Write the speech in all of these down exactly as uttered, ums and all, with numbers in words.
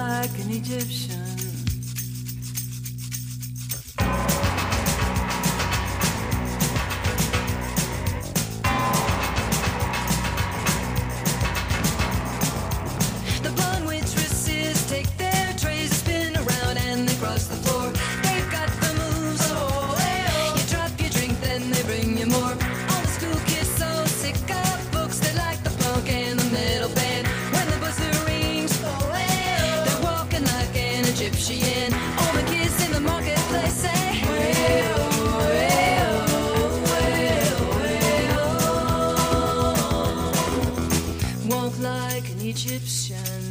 like an Egyptian. The blonde waitresses take their trays, spin around and they cross the floor. They've got the moves, oh, hey, oh. You drop your drink, then they bring you more. All the school kids so sick of books, they like the punk and the metal band. When the buzzer rings, oh, hey, oh. They're walking like an Egyptian. All the kids in the marketplace say, hey, oh, hey, oh, hey, oh, hey, oh. Walk like an Egyptian.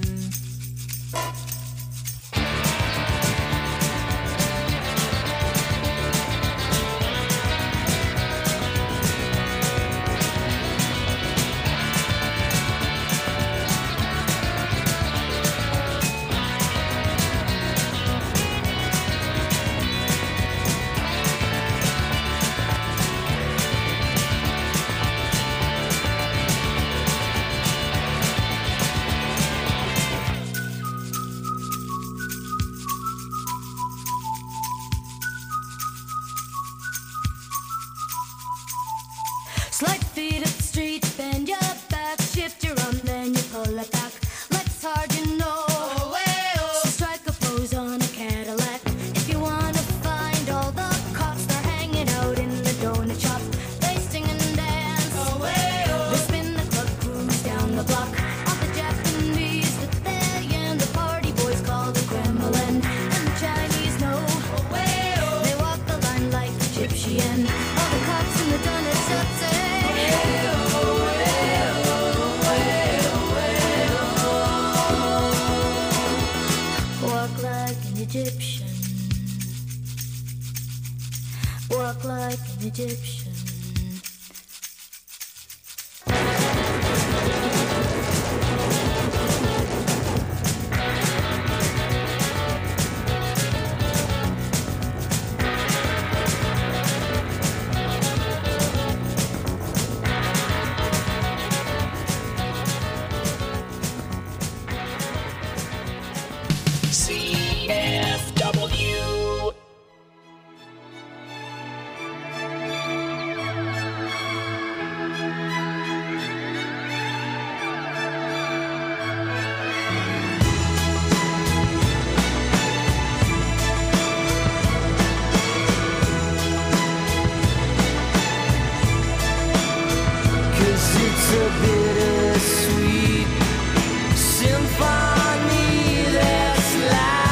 Slide feet up the street, bend your back, shift your arm, then you pull it back. Legs hard, you know. Oh, hey, oh. So strike a pose on a Cadillac. If you wanna find all the cops, they're hanging out in the donut shop. They sing and dance. Oh, hey, oh. They spin the club, cruise down the block. All the Japanese that they and the party boys call the Kremlin. And the Chinese know. Oh, hey, oh. They walk the line like Egyptian. All the cops in the donut shop say, walk like an Egyptian. Walk like an Egyptian. C F W. Cause it's a bittersweet symphony that's like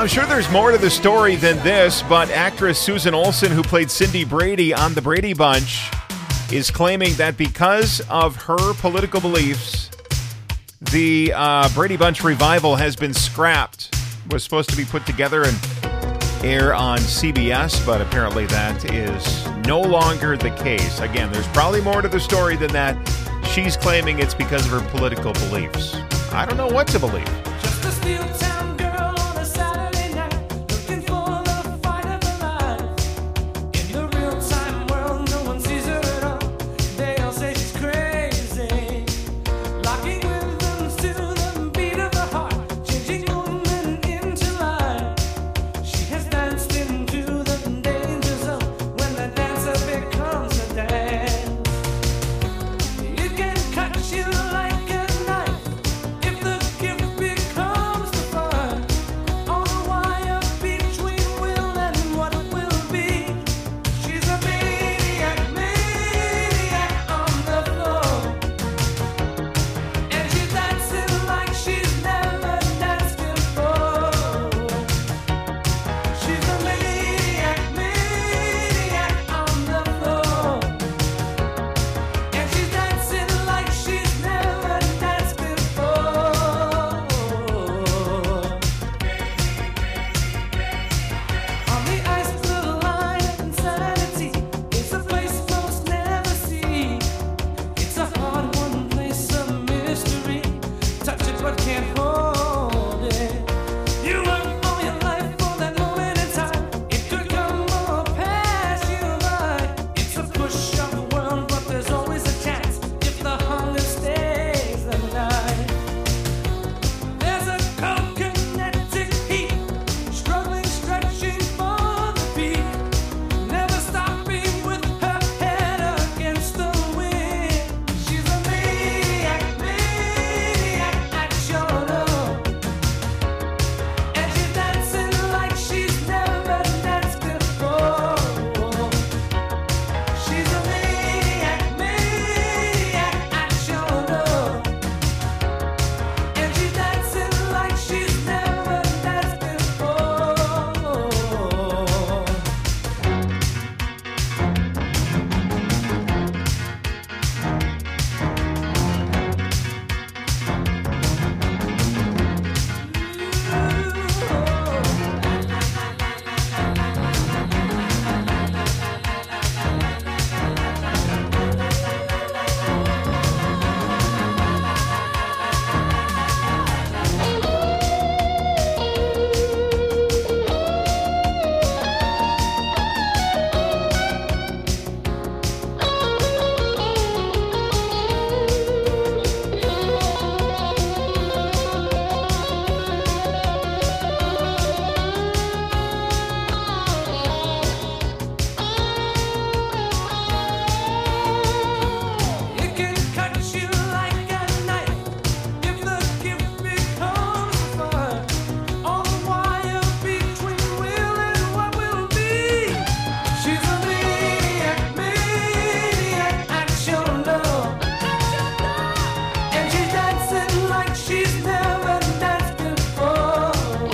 I'm sure there's more to the story than this, but actress Susan Olsen, who played Cindy Brady on The Brady Bunch, is claiming that because of her political beliefs, the uh, Brady Bunch revival has been scrapped. It was supposed to be put together and air on C B S, but apparently that is no longer the case. Again, there's probably more to the story than that. She's claiming it's because of her political beliefs. I don't know what to believe. Just a steel town girl on a Saturday night, looking for the fight of her life. In the real time world, no one sees her at all. They all say she's crazy, locking rhythms to the beat of her heart, changing movement into life. She has danced into the danger zone when the dancer becomes a dance. It can cut you like a knife if the gift becomes the fun. On the wire between will and what will be. She's a maniac, maniac on the floor. And she's dancing like she's never danced before. She's a maniac, maniac on the floor. And she's dancing like she's never danced before. On the ice blue line of insanity, it's a place most never see. It's a hard one place of mystery. Touch it but can't hold it. You work all your life for that moment in time. It could come or pass you by. It's a push of the world, but there's always a chance if the hunger stays the night. There's a cold kinetic heat, struggling, stretching for the peak, never stopping with her head against the wind. She's a maniac, maniac at your door, and she's dancing like she's never danced before. She's a maniac, maniac at your door, and she's dancing like she's never danced before. It can cut you like a knife if the gift becomes fun. On the wire between will and what will be. She's a maniac, maniac at your door, and she's dancing like she's never danced before.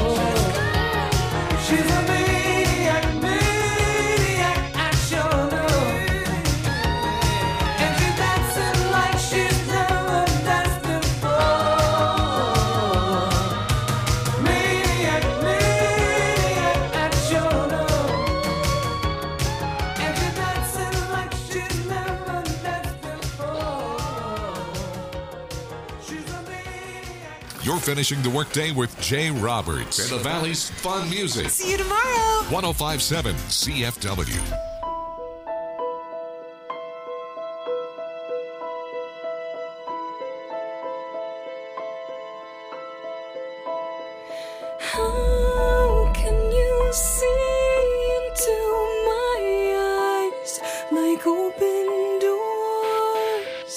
She's a maniac, maniac at your door, and she's dancing like she's never danced before. Maniac, maniac at your door, and she's dancing like she's never danced before. She's a maniac. You're finishing the workday with Jay Roberts and the Valley's fun music. See you tomorrow. one oh five point seven C F W. How can you see into my eyes like open doors,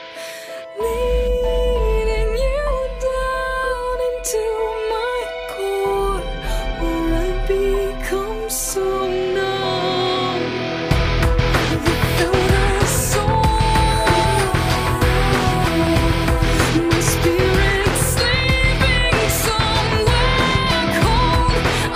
leading you down into my core where I become so numb without a soul? My spirit sleeping somewhere cold.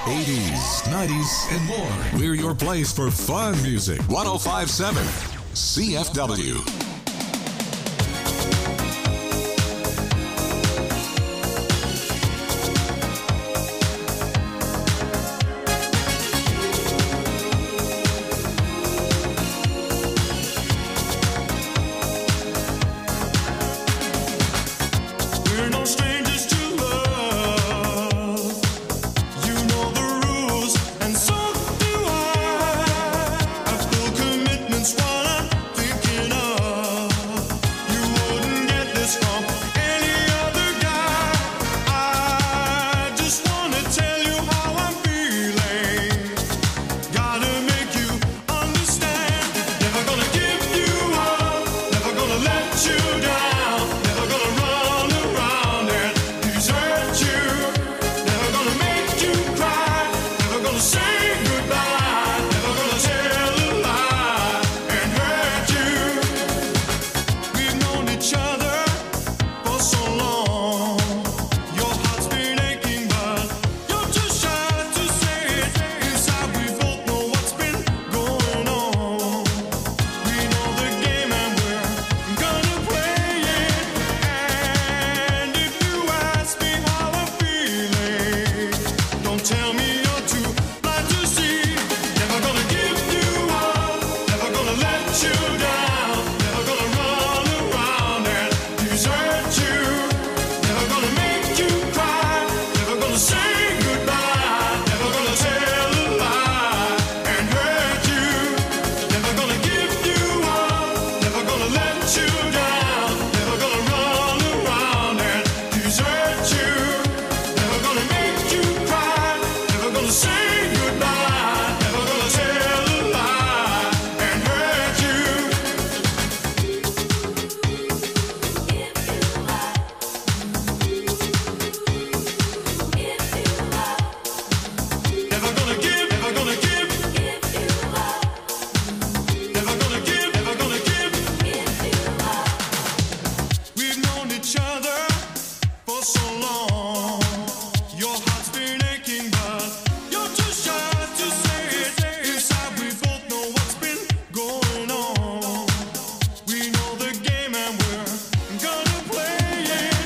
eighties, nineties, and more. We're your place for fun music. one oh five point seven C F W. We're no strangers to love. You know the rules, and so do I. I've full commitments while I'm thinking of. You wouldn't get this from any other guy. I just wanna tell you how I'm feeling. Gotta make you understand. Never gonna give you up. Never gonna let you down. Never gonna run around and desert you. Never gonna make you cry. Never gonna say goodbye. Never gonna tell a lie and hurt you. We've known each other for so long. Your heart's been aching, but you're too shy to say it. Inside we both know what's been going on. We know the game and we're gonna play it. And if you ask me how I'm feeling, don't tell me you're too blind to see. Never gonna give you up. Never gonna let you down. Never gonna run around and desert you. Never gonna make you cry. Never gonna say goodbye. Never gonna tell a lie and hurt you. Never gonna give you up. Never gonna let you down. Never gonna run around and desert you. Never gonna make you cry. Never gonna say goodbye. Never gonna tell a lie and hurt you. Never gonna give, never gonna give. Never gonna give, never gonna give. We've known each other for so long. Your heart's been aching, but you're too shy to say it. Inside we both know what's been going on. We know the game and we're gonna play it.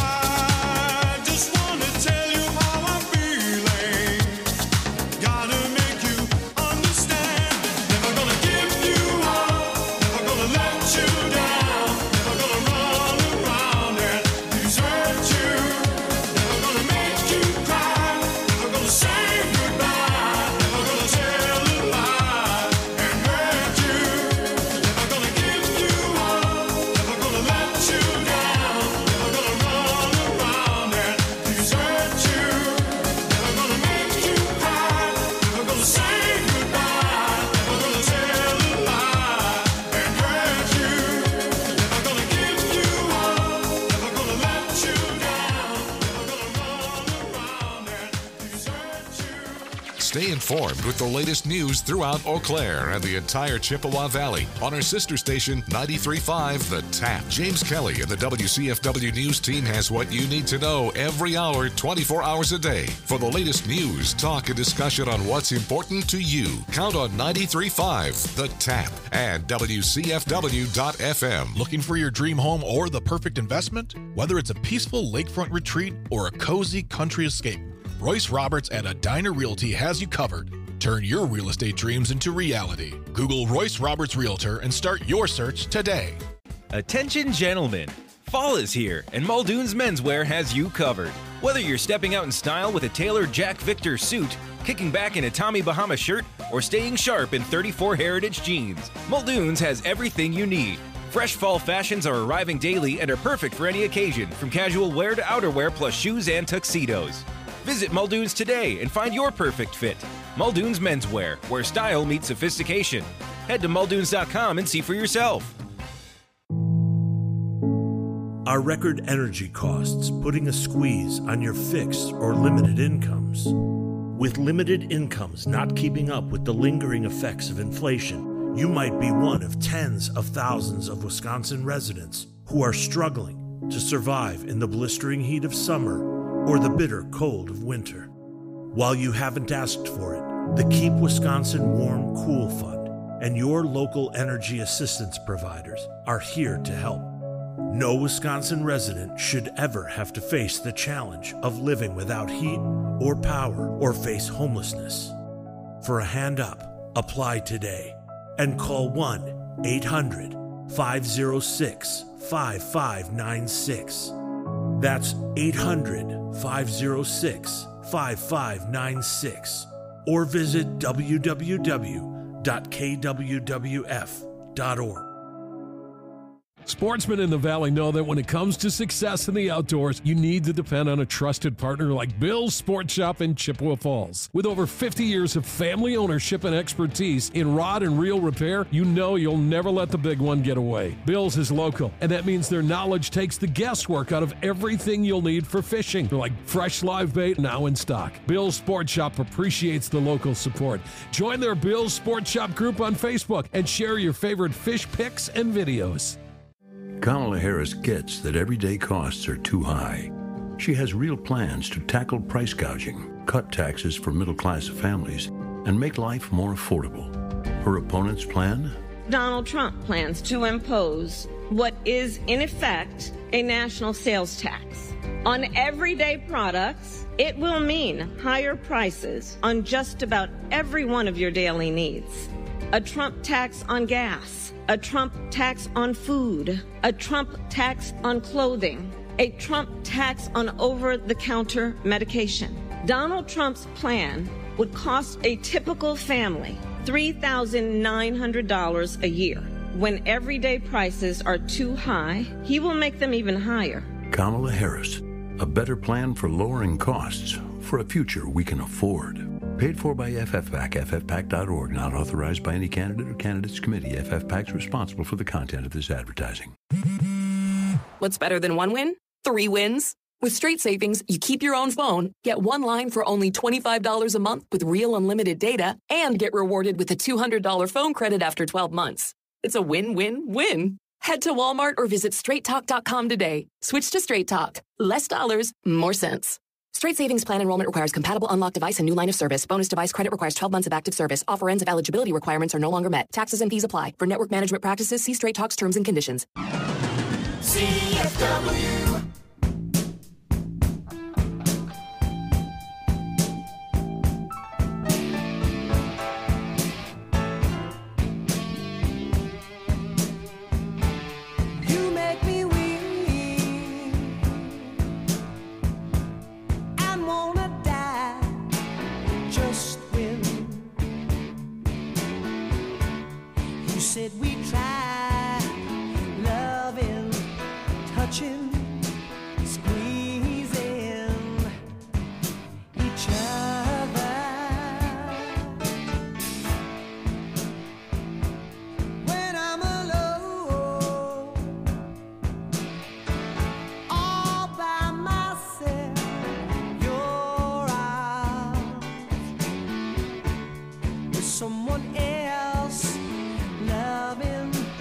I just wanna tell you how I'm feeling. Gotta make you understand. Never gonna give you up. Never gonna let you down. Never gonna run around and desert you. Never gonna make you cry. Never gonna say goodbye. Never gonna tell a lie and hurt you. Never gonna give you up. Never gonna let you down. Never gonna run around and desert you. Never gonna make you cry. Never gonna say goodbye. Never gonna tell a lie and hurt you. Never gonna give you up. Never gonna let you down. Never gonna run around and desert you. Stay informed with the latest news throughout Eau Claire and the entire Chippewa Valley on our sister station ninety-three point five The Tap. James Kelly and the W C F W News team has what you need to know every hour, twenty-four hours a day. For the latest news, talk, and discussion on what's important to you, count on ninety-three point five The Tap and W C F W dot F M. Looking for your dream home or the perfect investment? Whether it's a peaceful lakefront retreat or a cozy country escape, Royce Roberts at Edina Realty has you covered. Turn your real estate dreams into reality. Google Royce Roberts Realtor and start your search today. Attention gentlemen, fall is here and Muldoon's Menswear has you covered. Whether you're stepping out in style with a tailored Jack Victor suit, kicking back in a Tommy Bahama shirt, or staying sharp in thirty-four Heritage jeans, Muldoon's has everything you need. Fresh fall fashions are arriving daily and are perfect for any occasion, from casual wear to outerwear plus shoes and tuxedos. Visit Muldoon's today and find your perfect fit. Muldoon's Menswear, where style meets sophistication. Head to muldoons dot com and see for yourself. Are record energy costs putting a squeeze on your fixed or limited incomes? With limited incomes not keeping up with the lingering effects of inflation, you might be one of tens of thousands of Wisconsin residents who are struggling to survive in the blistering heat of summer or the bitter cold of winter. While you haven't asked for it, the Keep Wisconsin Warm Cool Fund and your local energy assistance providers are here to help. No Wisconsin resident should ever have to face the challenge of living without heat or power or face homelessness. For a hand up, apply today and call one eight hundred five oh six five five nine six. That's eight hundred five oh six five five nine six. Or visit w w w dot k w w f dot org. Sportsmen in the Valley know that when it comes to success in the outdoors, you need to depend on a trusted partner like Bill's Sport Shop in Chippewa Falls. With over fifty years of family ownership and expertise in rod and reel repair, you know you'll never let the big one get away. Bill's is local, and that means their knowledge takes the guesswork out of everything you'll need for fishing, like fresh live bait now in stock. Bill's Sport Shop appreciates the local support. Join their Bill's Sport Shop group on Facebook and share your favorite fish pics and videos. Kamala Harris gets that everyday costs are too high. She has real plans to tackle price gouging, cut taxes for middle-class families, and make life more affordable. Her opponent's plan? Donald Trump plans to impose what is, in effect, a national sales tax. On everyday products, it will mean higher prices on just about every one of your daily needs. A Trump tax on gas, a Trump tax on food, a Trump tax on clothing, a Trump tax on over-the-counter medication. Donald Trump's plan would cost a typical family three thousand nine hundred dollars a year. When everyday prices are too high, he will make them even higher. Kamala Harris, a better plan for lowering costs for a future we can afford. Paid for by F F PAC, F F PAC dot org, not authorized by any candidate or candidates committee. F F PAC is responsible for the content of this advertising. What's better than one win? Three wins. With Straight Savings, you keep your own phone, get one line for only twenty-five dollars a month with real unlimited data, and get rewarded with a two hundred dollars phone credit after twelve months. It's a win-win-win. Head to Walmart or visit straight talk dot com today. Switch to Straight Talk. Less dollars, more sense. Straight Savings Plan enrollment requires compatible unlocked device and new line of service. Bonus device credit requires twelve months of active service. Offer ends if eligibility requirements are no longer met. Taxes and fees apply. For network management practices, see Straight Talk's terms and conditions. C F W. You make me weak and wanna die just when you said we try loving, touching, squeezing each other. When I'm alone, all by myself, your arms with someone else loving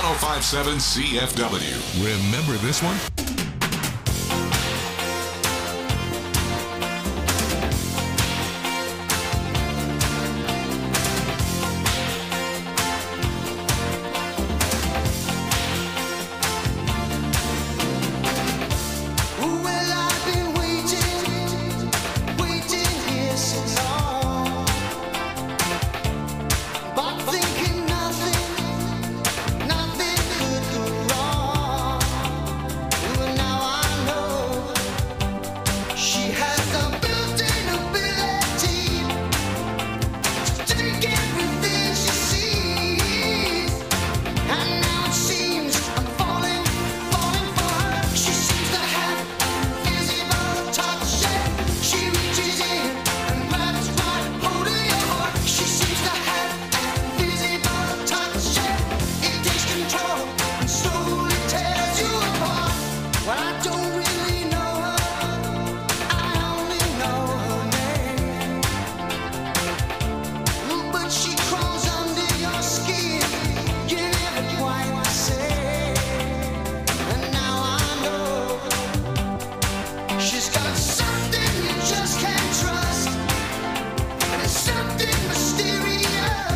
oh five point seven C F W. Remember this one? Well, I've been waiting, waiting here so long, but thinking nothing, nothing could go wrong. Well, now I know she has the built-in ability to take everything she sees, and now it seems I'm falling, falling for her. She seems to have invisible touch, yeah. She reaches in and grabs right hold of your heart. She seems to have invisible touch, yeah. It takes control and slowly tears you apart. Well, I don't really know her, I only know her name. But she crawls under your skin, you never quite the same. And now I know she's got something you just can't trust, and it's something mysterious.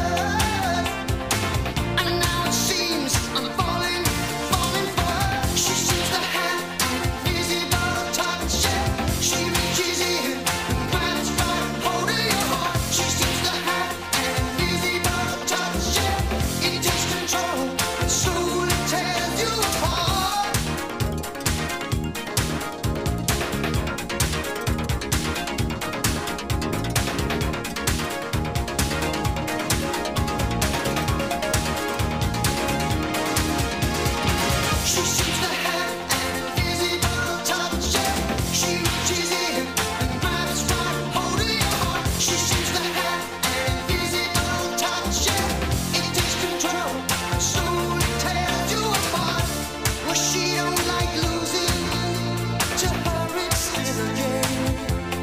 And now it seems I'm falling, falling for her. She seems to have invisible touch, yeah. She reaches in and grabs right hold of your heart. She seems to have invisible touch, yeah. It takes control and slowly tears you apart. She seems to have invisible touch, yeah. She reaches in and grabs right hold of your heart. She seems to have invisible touch, yeah. It takes control and slowly tears you apart. Well, she don't like losing, to her it's still a game.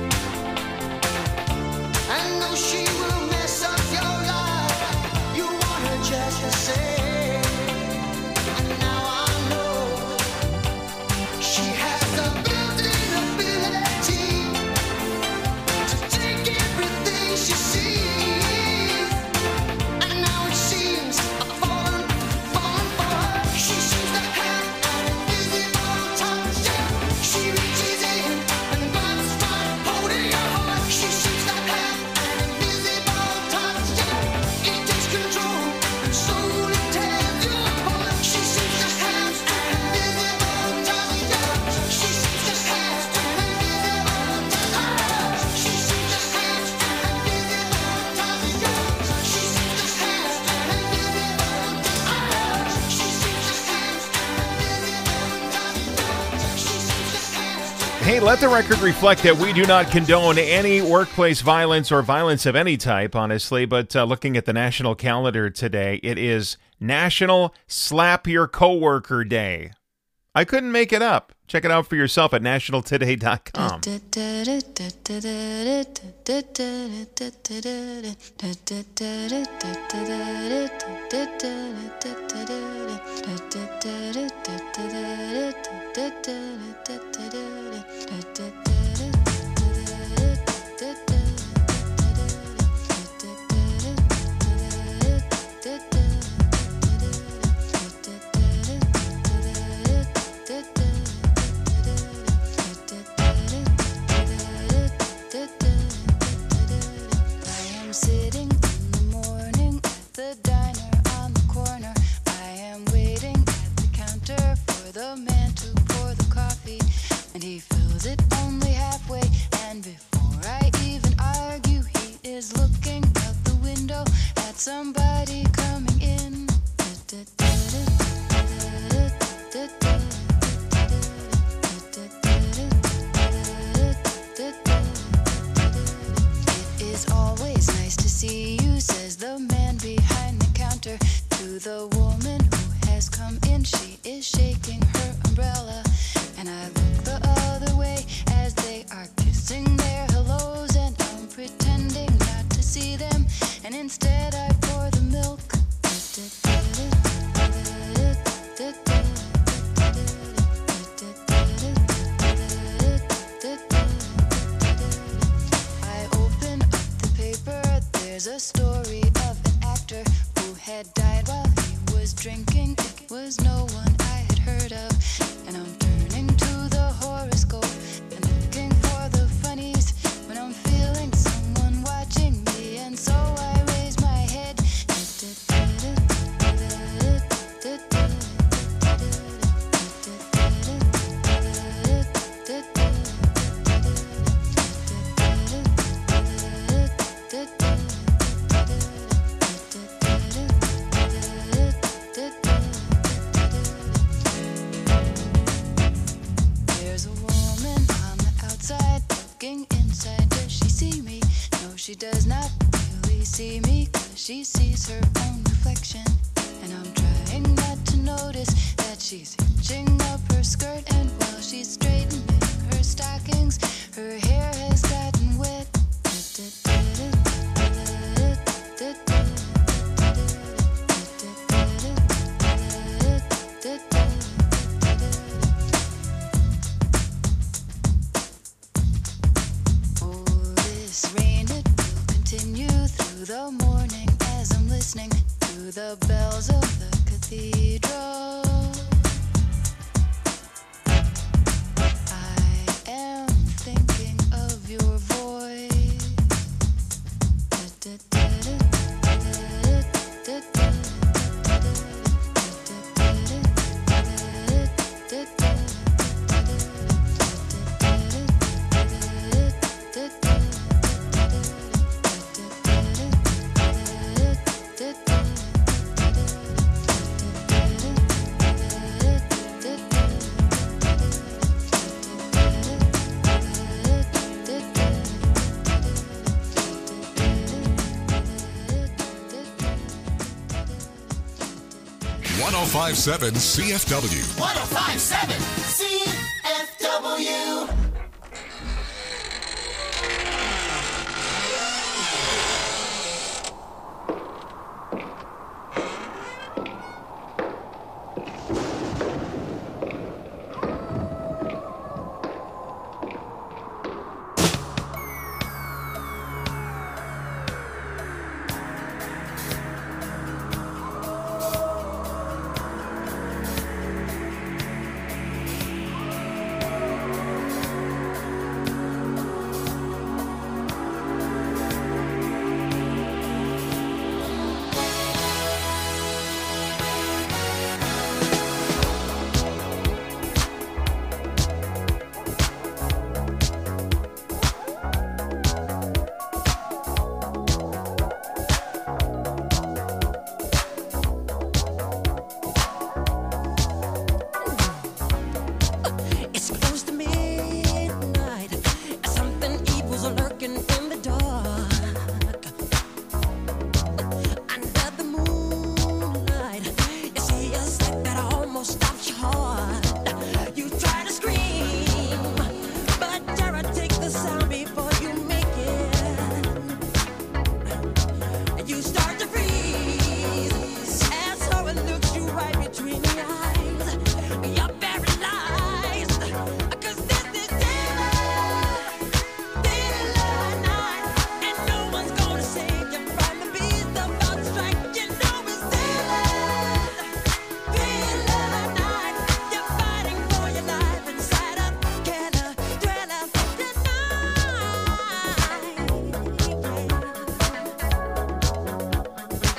And though she will mess up your life, you want her just the same. And now I know she has the built-in ability to take everything she sees. And now it seems I'm falling, falling for her. She seems to have an invisible touch, yeah. She reaches in and grabs right hold of your heart. She seems to have an invisible touch, yeah. It takes control and slowly tears you apart. She seems to have an invisible touch, yeah. She seems to have an invisible touch. She seems to have an invisible touch, yeah. She seems to have an invisible touch. She seems to have an invisible touch. She seems to have. Hey, let the record reflect that we do not condone any workplace violence or violence of any type, honestly, but uh, looking at the national calendar today, it is National Slap Your Coworker Day. I couldn't make it up. Check it out for yourself at national today dot com. I am sitting in the morning at the diner on the corner. I am waiting at the counter for the man to pour the coffee, and he fills it only halfway. And before I even argue, he is looking out the window at somebody coming in. It is always nice to see you, says the man behind the counter to the woman who has come in. She is shaking her umbrella, and I look the other way as they are kissing their hellos, and I'm pretending not to see them, and instead I pour the milk. doctor who had died while he was drinking. It was no one I had heard of. And I'm turning to the horoscope and looking for the funnies when I'm feeling someone watching me. And so I raise my head. There's a woman on the outside looking inside. Does she see me? No, she does not really see me, 'cause she sees her own reflection. And I'm trying not to notice that she's hitching up her skirt, and while she's straightening her stockings, her hair has gotten wet. Oh, this rain, it will continue through the morning as I'm listening to the bells of the cathedral. I am thinking of your voice. one oh five point seven C F W. one oh five point seven C F W. It's close to midnight. Something evil's lurking in the dark. Under the moonlight, you see a sight that almost stops your heart. You try to scream, but terror takes the sound before you make it. You start to freeze, and so it looks you right between the eyes. You're paralyzed. 'Cause this is daylight, daylight night, and no one's gonna save you from the beast about to strike. You know it's daylight, daylight night. You're fighting for your life inside a killer thriller tonight.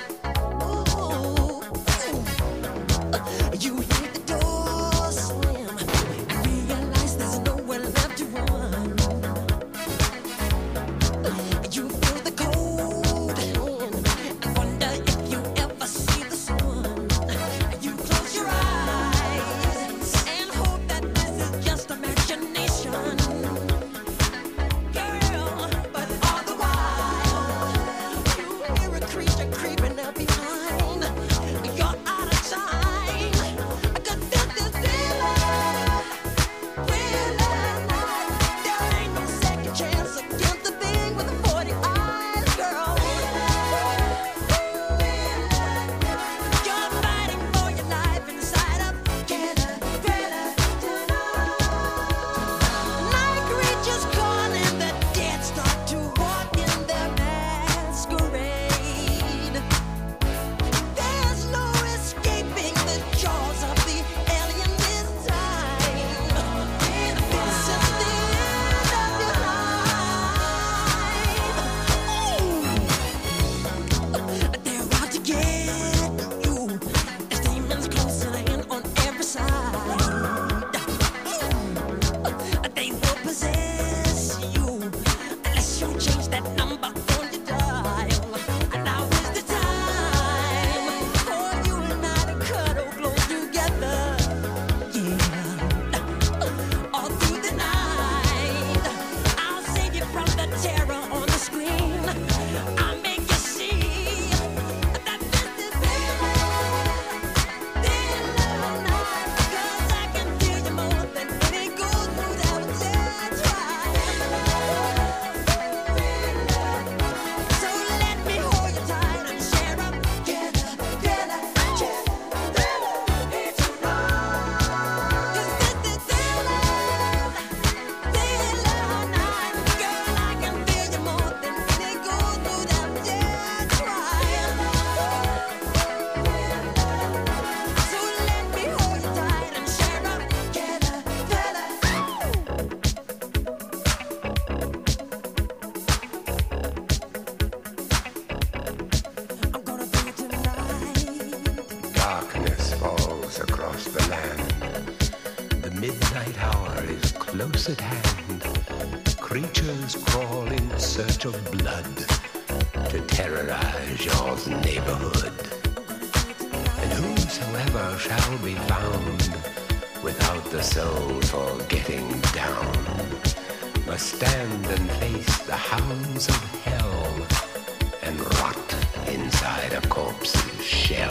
midnight hour is close at hand. Creatures crawl in search of blood to terrorize your neighborhood. And whosoever shall be found without the soul for getting down must stand and face the hounds of hell and rot inside a corpse's shell.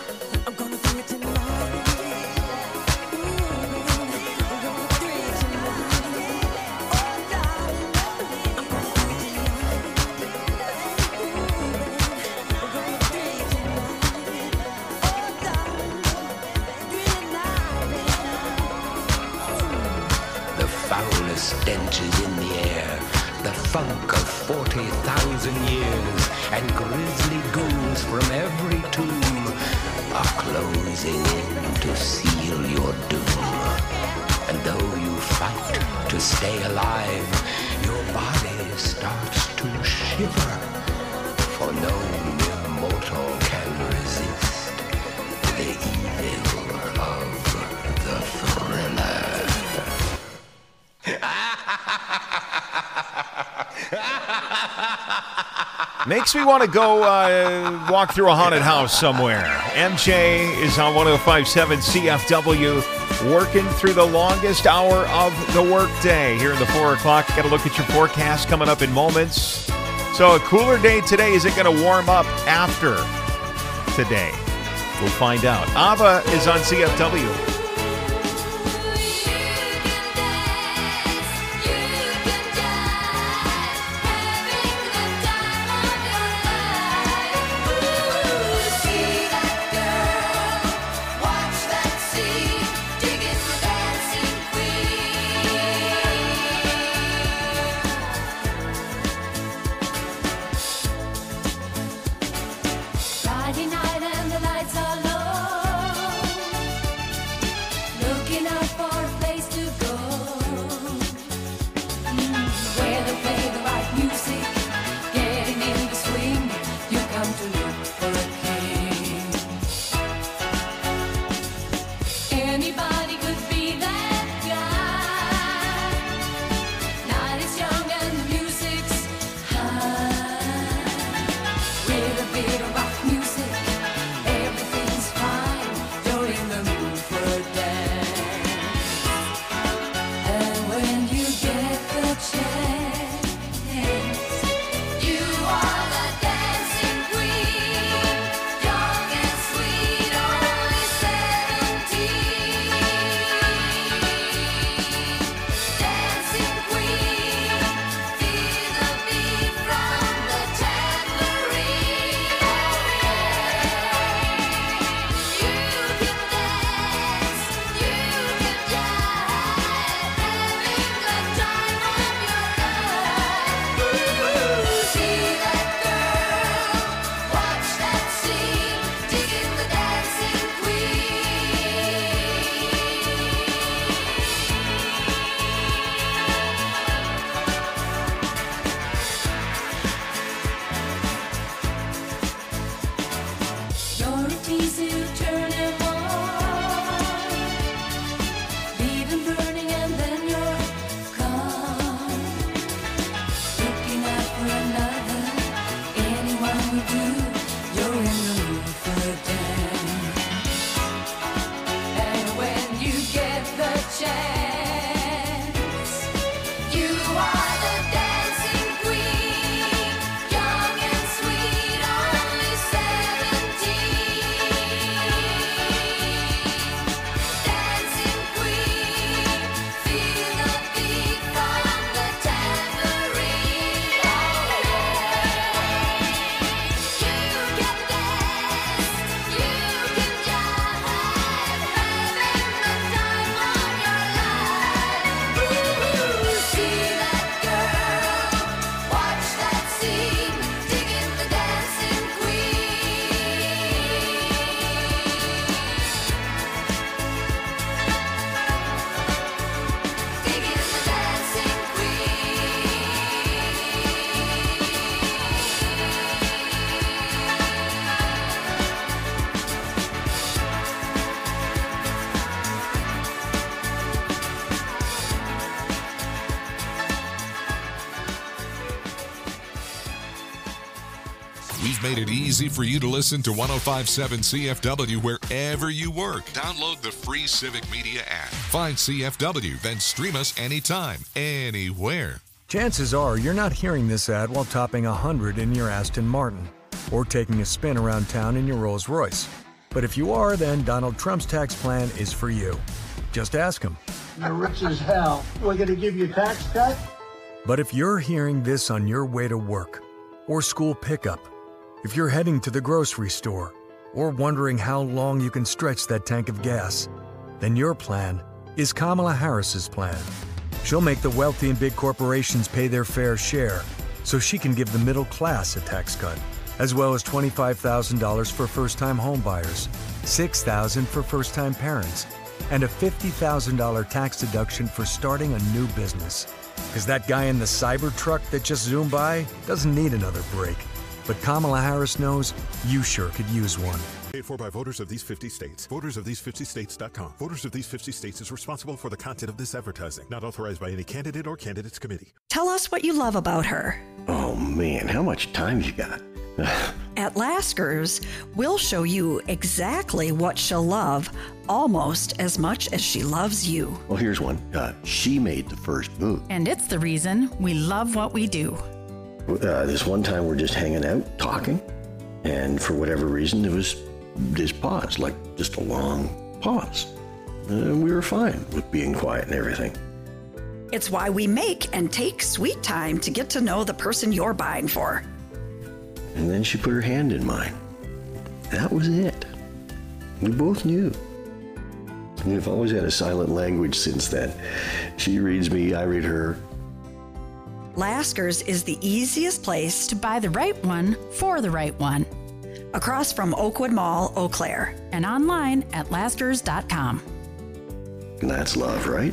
Stench is in the air, the funk of forty thousand years, and grisly ghouls from every tomb are closing in to seal your doom. And though you fight to stay alive, your body starts to shiver, for no mere mortal can resist the evil of the thriller. Makes me want to go uh, walk through a haunted house somewhere. M J is on one oh five point seven C F W, working through the longest hour of the workday here in the four o'clock. Got to look at your forecast coming up in moments. So a cooler day today. Is it going to warm up after today? We'll find out. ABBA is on C F W. Friday night and the lights are low. Looking out for a place to go. Mm, where they play the right music. Getting in the swing. You come to look for a king. Anybody could be that guy. Night is young and the music's high. With a bit of rock music We've made it easy for you to listen to one oh five point seven C F W wherever you work. Download the free Civic Media app. Find C F W, then stream us anytime, anywhere. Chances are you're not hearing this ad while topping one hundred in your Aston Martin or taking a spin around town in your Rolls Royce. But if you are, then Donald Trump's tax plan is for you. Just ask him. You're rich as hell. We're going to give you a tax cut? But if you're hearing this on your way to work or school pickup, if you're heading to the grocery store or wondering how long you can stretch that tank of gas, then your plan is Kamala Harris's plan. She'll make the wealthy and big corporations pay their fair share so she can give the middle class a tax cut, as well as twenty-five thousand dollars for first-time homebuyers, six thousand dollars for first-time parents, and a fifty thousand dollars tax deduction for starting a new business. Because that guy in the cyber truck that just zoomed by doesn't need another break. But Kamala Harris knows you sure could use one. Paid for by voters of these fifty states. Voters of these fifty states dot com. Voters of these fifty states is responsible for the content of this advertising. Not authorized by any candidate or candidates committee. Tell us what you love about her. Oh man, how much time you got? At Lasker's, we'll show you exactly what she'll love, almost as much as she loves you. Well, here's one. Uh, she made the first move. And it's the reason we love what we do. Uh, this one time we're just hanging out, talking, and for whatever reason, it was this pause, like just a long pause. And we were fine with being quiet and everything. It's why we make and take sweet time to get to know the person you're buying for. And then she put her hand in mine. That was it. We both knew. We've always had a silent language since then. She reads me, I read her. Lasker's is the easiest place to buy the right one for the right one. Across from Oakwood Mall, Eau Claire. And online at laskers dot com. And that's love, right?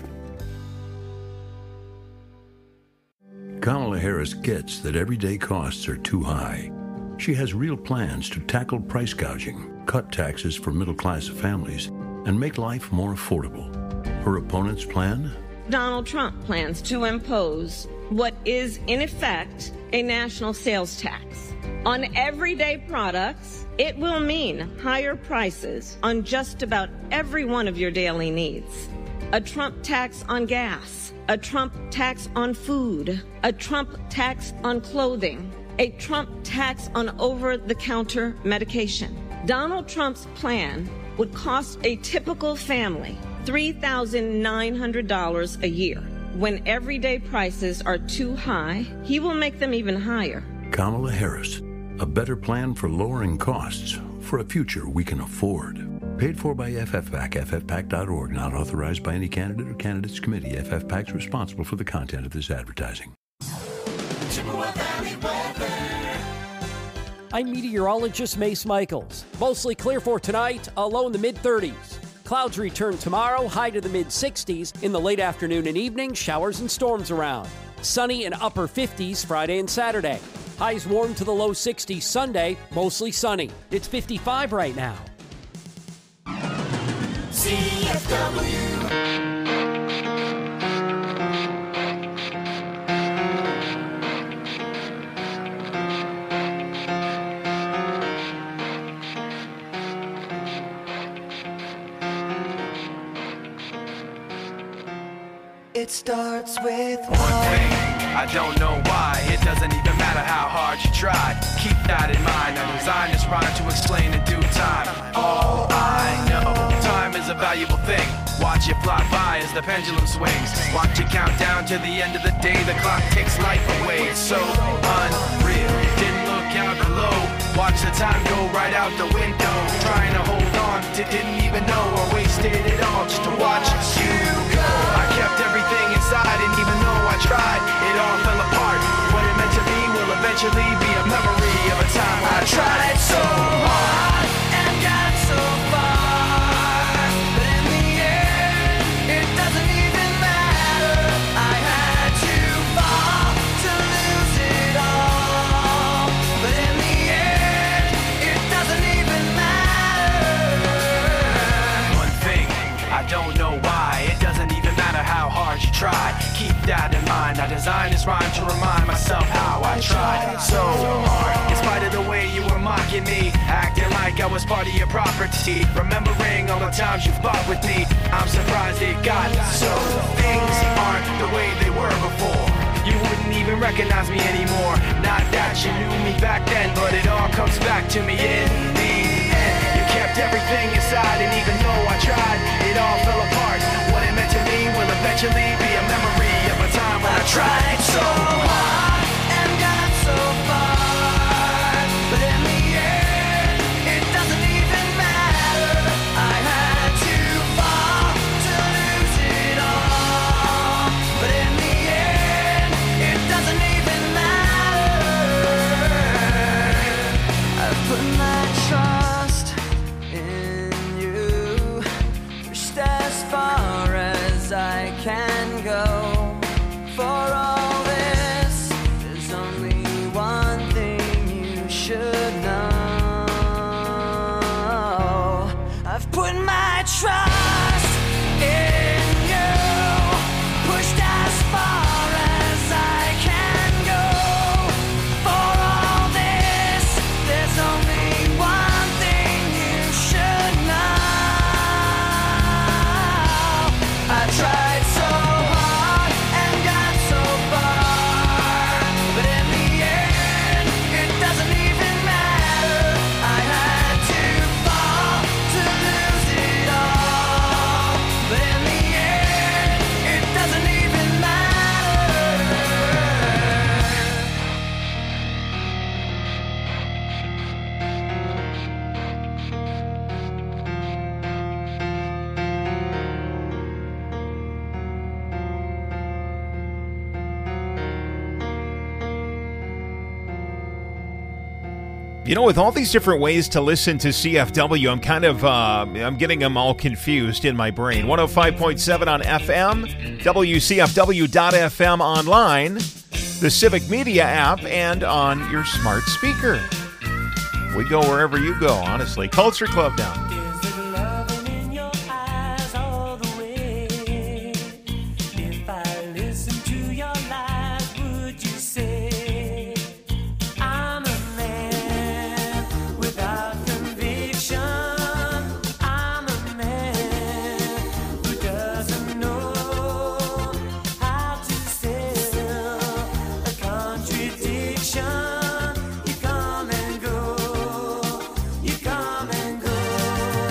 Kamala Harris gets that everyday costs are too high. She has real plans to tackle price gouging, cut taxes for middle-class families, and make life more affordable. Her opponent's plan? Donald Trump plans to impose what is, in effect, a national sales tax. On everyday products, it will mean higher prices on just about every one of your daily needs. A Trump tax on gas, a Trump tax on food, a Trump tax on clothing, a Trump tax on over-the-counter medication. Donald Trump's plan would cost a typical family three thousand nine hundred dollars a year. When everyday prices are too high, he will make them even higher. Kamala Harris, a better plan for lowering costs for a future we can afford. Paid for by F F PAC, F F PAC dot org, not authorized by any candidate or candidates committee. F F PAC is responsible for the content of this advertising. I'm meteorologist Mace Michaels. Mostly clear for tonight, a low in the mid-thirties. Clouds return tomorrow, high to the mid-sixties. In the late afternoon and evening, showers and storms around. Sunny and upper fifties Friday and Saturday. Highs warm to the low sixties Sunday, mostly sunny. It's fifty-five right now. C F W. It starts with one thing. I don't know why. It doesn't even matter how hard you try. Keep that in mind. I designed this rhyme to explain in due time. All I know, time is a valuable thing. Watch it fly by as the pendulum swings. Watch it count down to the end of the day. The clock takes life away. It's so unreal. Didn't look out below. Watch the time go right out the window. Trying to hold on to didn't even know I wasted it all just to watch you go. I kept everything inside, and even though I tried, it all fell apart. What it meant to be will eventually be a memory of a time I tried so hard and got so far. But in the end, it doesn't even matter. I had to fall to lose it all. But in the end, it doesn't even matter. One thing, I don't know why. It doesn't even matter how hard you try. Keep that in mind. I designed this rhyme to remind myself how I tried so hard. In spite of the way you were mocking me, acting like I was part of your property, remembering all the times you fought with me, I'm surprised it got so. Things aren't the way they were before. You wouldn't even recognize me anymore. Not that you knew me back then, but it all comes back to me in the end. You kept everything inside, and even though I tried, it all fell apart. What it meant to me will eventually be a memory of a time when I tried so hard and got so far, but in the end, it doesn't even matter. I had to fall to lose it all, but in the end, it doesn't even matter. I've put my trust in you, pushed as far as I can go. For all this, there's only one thing you should know. I've put my trust in you, pushed as far as I can go. For all this, there's only one thing you should know. I tried so hard and got so far, but in the end, it doesn't even matter. I had to fall to lose it all, but in the end, it doesn't even matter. You know, with all these different ways to listen to C F W, I'm kind of, uh, I'm getting them all confused in my brain. one oh five point seven on F M, W C F W dot F M online, the Civic Media app, and on your smart speaker. We go wherever you go, honestly. Culture Club now. If I listen to your lies, would you say I'm a man without conviction? I'm a man who doesn't know how to sell a contradiction. You come and go, you come and go.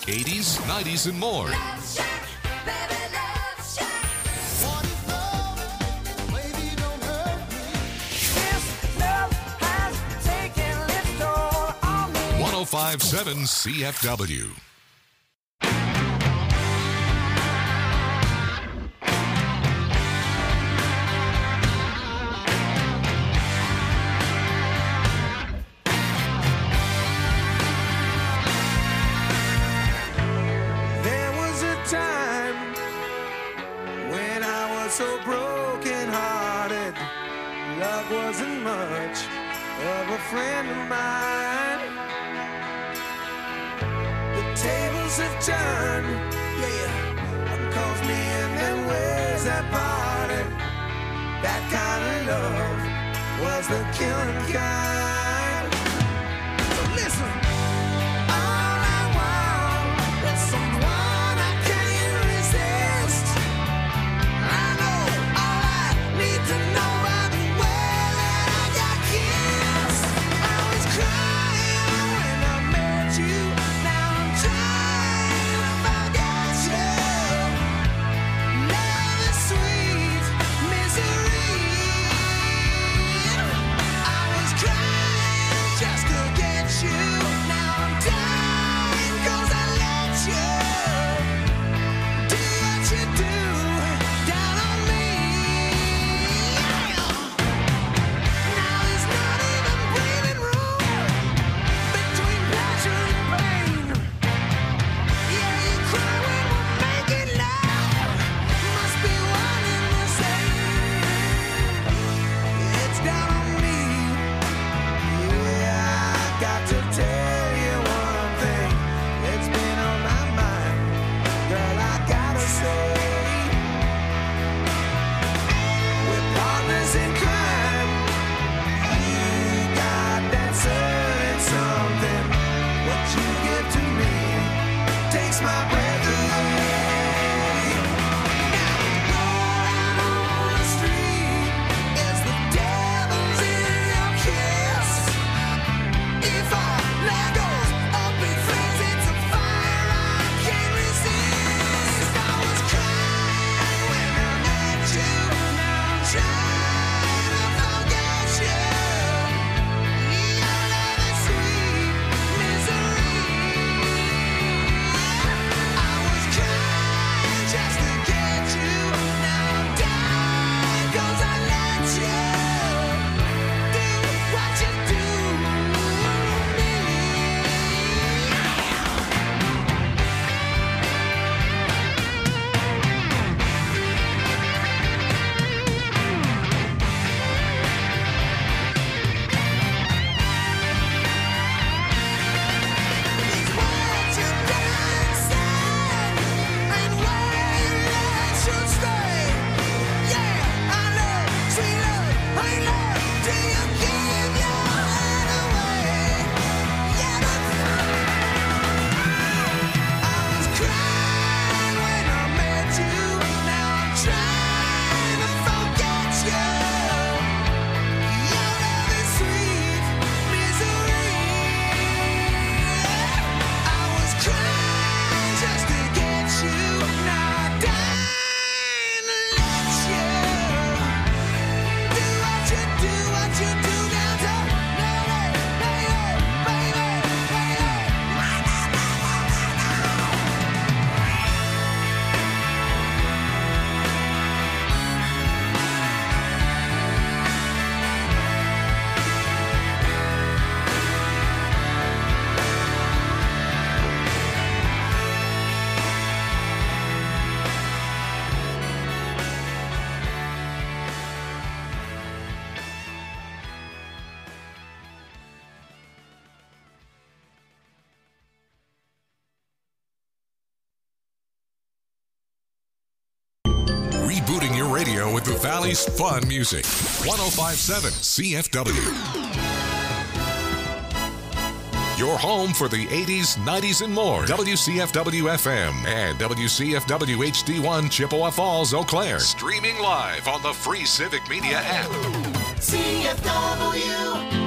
eighties, nineties, and more. one oh five point seven C F W. There was a time when I was so broken-hearted. Love wasn't much of a friend of mine. The tables have turned, yeah, 'cause me and them ways have parted. That kind of love was the killing kind. So listen, all I want is someone I can't resist. I know all I need to know by the way that I got kissed. I was crying when I met you. Now I'm trying to forget you. Love is sweet misery. I was crying just to get you. Now I'm dying 'cause I let you do what you do down on me. Now there's not even breathing room between pleasure and pain. Yeah, you cry when we're making love. Must be one and the same. It's down on me. Yeah, I got to tell you one thing. It's been on my mind. Girl, I gotta say, we're partners in crime. You got that certain something. What you give to me takes my breath away. Now going on the street is the devil's in your kiss. If our love goes up in flames, it's a fire I can't resist. I was crying when I met you. Now I'm trying to forget you. Your love is sweet misery. I was crying just to get you. Now I'm dying 'cause I let you do what you do to me. It's what you done said and where your love should stay. Yeah, I know, sweet love, ain't love till you give your heart away. Yeah, but I was crying when I met you. Now I'm trying to forget you. Your love is sweet misery. I was crying just to get you. Now I'm dying to let you do what you do, what you do down to baby, baby, baby, Rebooting your radio with the Valley's fun music. one oh five point seven C F W. Your home for the eighties, nineties, and more. W C F W F M and W C F W H D one Chippewa Falls, Eau Claire. Streaming live on the free Civic Media app. C F W.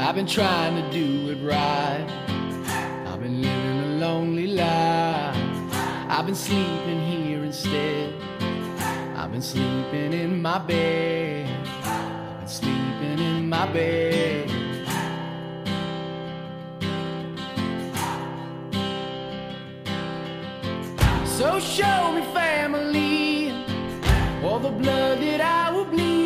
I've been trying to do it right. I've been living a lonely life. I've been sleeping here instead. I've been sleeping in my bed. I've been sleeping in my bed. So show me family, all the blood that I will bleed.